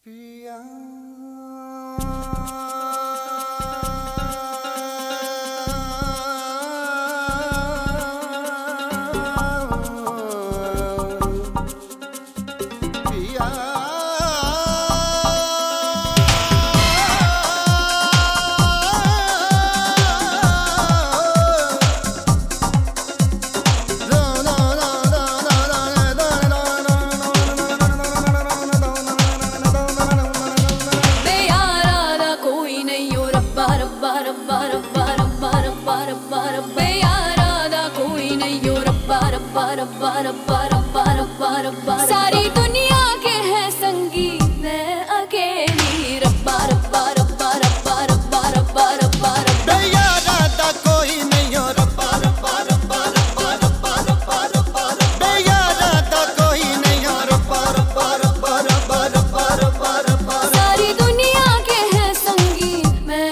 पिया सारी दुनिया के है संगी मैं अकेली रब्बा रब्बा रब्बा रब्बा रब्बा रब्बा रब्बा रब्बा यारा दा कोई नहीं हो रब्बा रब्बा रब्बा रब्बा रब्बा रब्बा रब्बा रब्बा यारा दा कोई नहीं हो रब्बा रब्बा रब्बा रब्बा रब्बा रब्बा रब्बा सारी दुनिया के है संगी मैं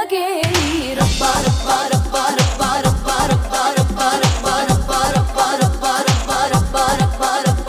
अकेली रब्बा रब्बा रब्बा रब्बा रब्बा रब्बा रब्बा रब्बा रब्बा रब्बा रब्बा रब्बा रब्बा रब्बा रब्बा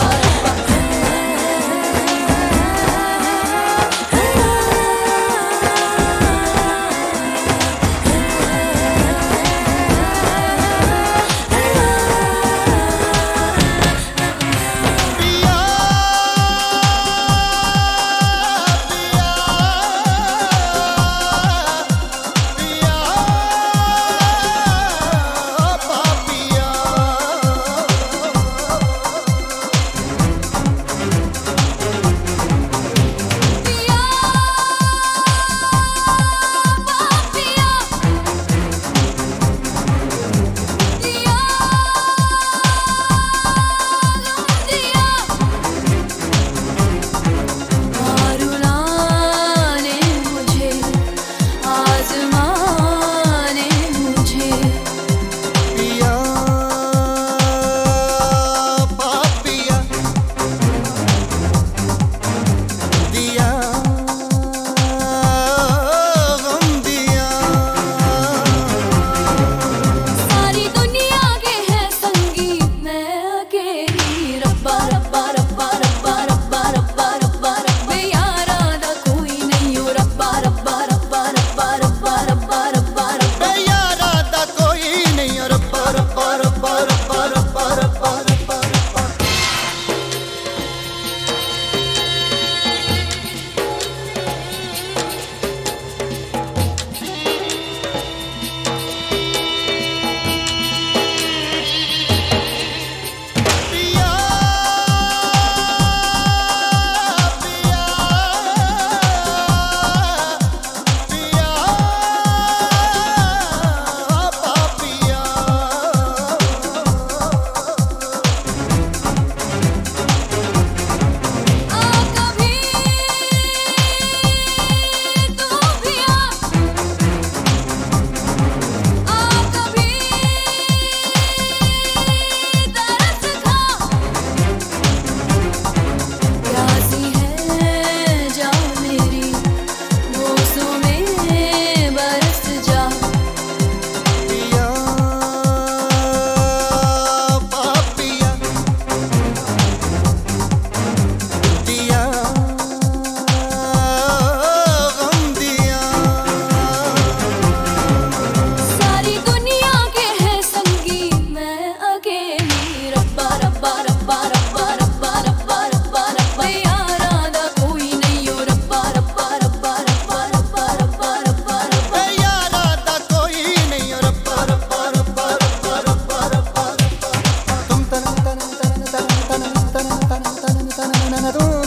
tú